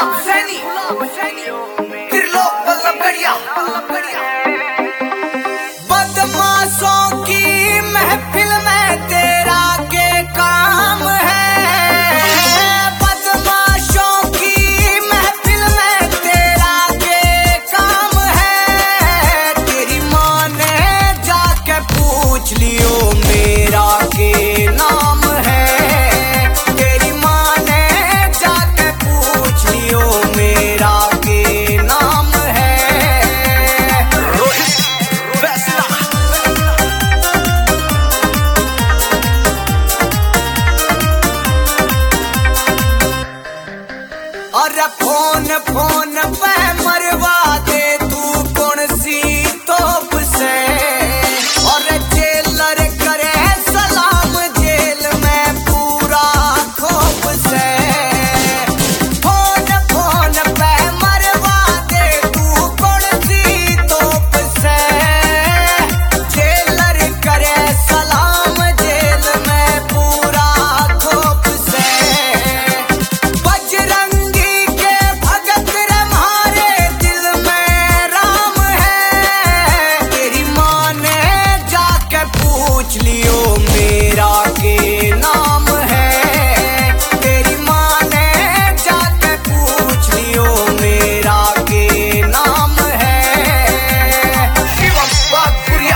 गुलाब सैनी त्रिलोक बल्लभगढ़िया। बदमाशों की महफिल में तेरा के काम है, बदमाशों की महफिल में तेरा के काम है। तेरी माँ ने जाके पूछ लियो मेरा के नाम है, तेरी माँ ने जाके पूछ लियो मेरा के नाम है। और फोन फोन पे मरवा दे तू कौन सी तोप से, और जेलर करे सलाम जेल में पूरा खौफ से। फोन फोन पे मरवा दे तू कौन सी तोप से, जेलर करे सलाम जेल में पूरा खौफ से। बजरंगी के भगत रमारे दिल में राम है, तेरी माँ ने जाके पूछ लियो मेरा के नाम है, तेरी माँ ने जाके पूछ लियो मेरा के नाम है। शिवम बागपुरिया।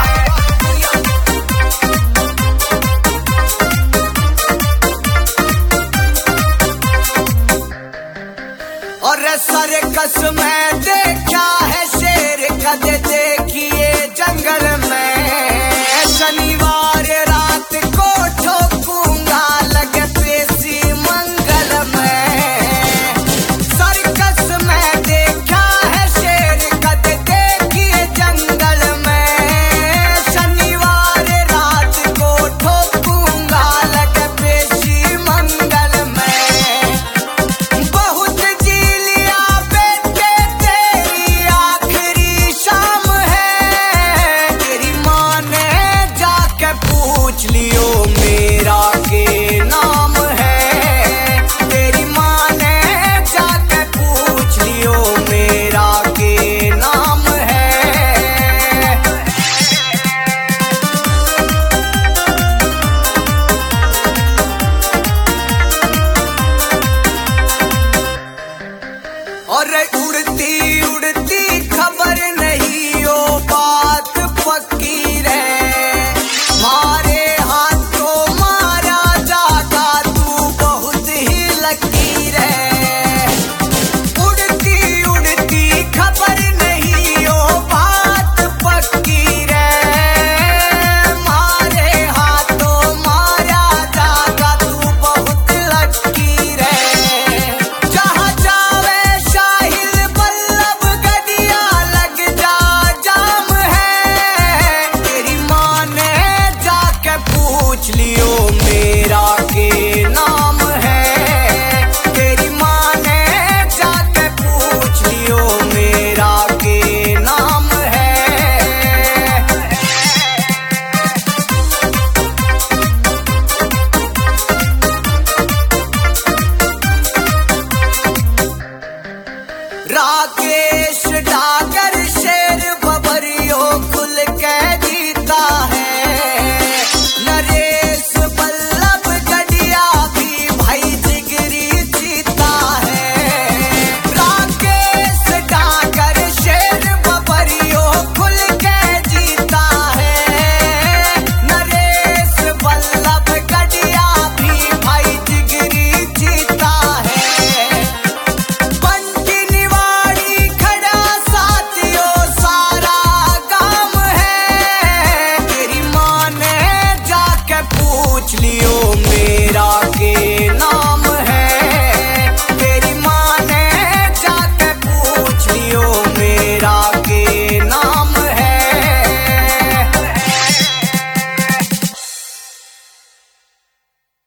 और सर्कस में देख